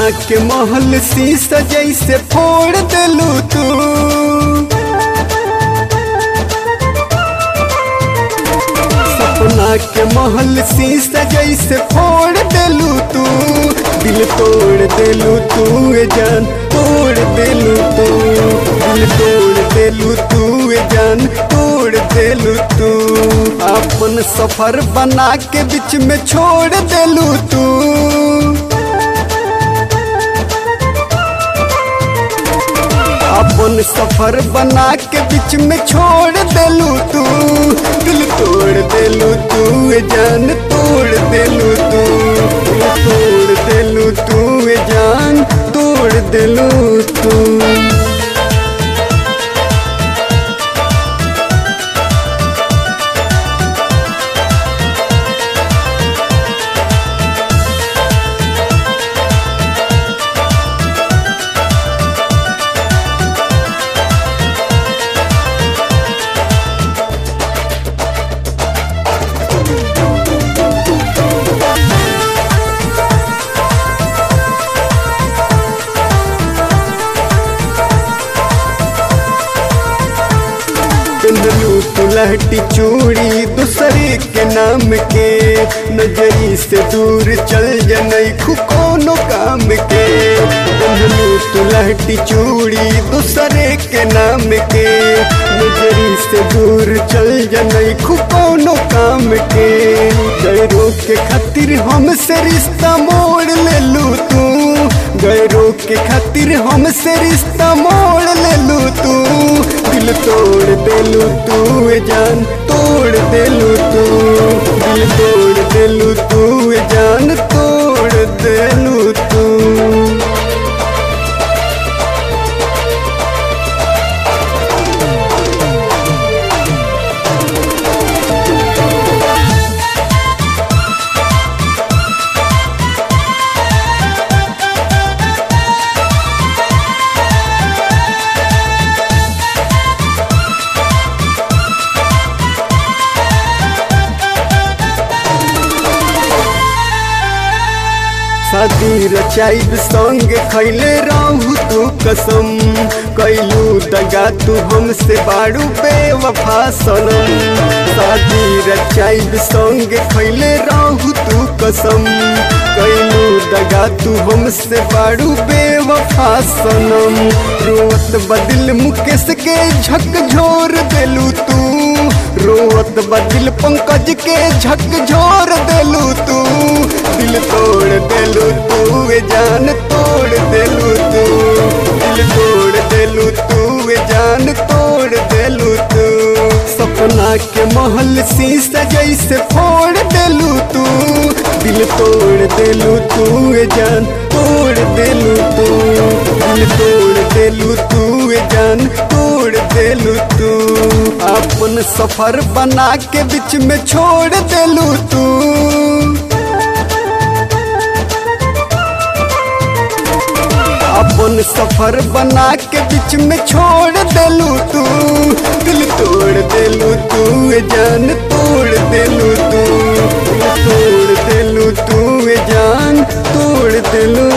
के महल शीशा जैसे फोड़ देलू तू। सपना के महल शीशा जैसे फोड़ देलू तू। दिल तोड़ देलू तू ए जान, तोड़ देलू तू। दिल तोड़ देलू तू ए जान, तोड़ देलू तू। अपन सफर बना के बीच में छोड़ देलू तू। अपन सफर बना के बीच में छोड़ देलू तू। दिल तोड़ देलू तू ए जान, तोड़ देलू तू। दिल तोड़ देलू तू ए जान, तोड़ देलू तू। पिंदलू तू लहटी चूड़ी दूसरे के नाम के। नजरी से दूर चल जनई कोनो काम के। पिंदलू तू लहटी चूड़ी दूसरे के नाम के। नजरी से दूर चल जनई कोनो काम के। गैरों के खातिर हमसे रिश्ता मोड़ लेलू तू। गैरों के खातिर हमसे रिश्ता मोड़ लेलू तू। दिल तोड़ देलू तू ए जान, तोड़ देलू तू। दिल तोड़ देलू तू ए जान, तोड़ देलू तू। शादी रचाइब संग खैले रहू तू कसम। कैलू दगा तू हमसे बाड़ू बेवफा सनम। शादी रचाइब संग खैले रहू तू कसम। कैलू दगा तू हमसे बाड़ू बेवफा सनम। रोवत बदिल मुकेश के झकझोर देलू तू। रोवत बदिल पंकज के झकझोर देलू तू। दिल तोड़ देलू तू ए जान, तोड़ देलू तू। दिल तोड़ देलू तू ए जान, तोड़ देलू तू। सपना के महल शीशा जैसे फोड़ देलू तू। दिल तोड़ देलू तू ए जान, तोड़ देलू तू। दिल तोड़ देलू तू ए जान, तोड़ देलू तू। अपन सफर बना के बीच में छोड़ देलू तू। अपन सफर बना के बीच में छोड़ देलू तू। दिल तोड़ देलू तू ए जान, तोड़ देलू तू। दिल तोड़ देलू तू ए जान, तोड़ देलू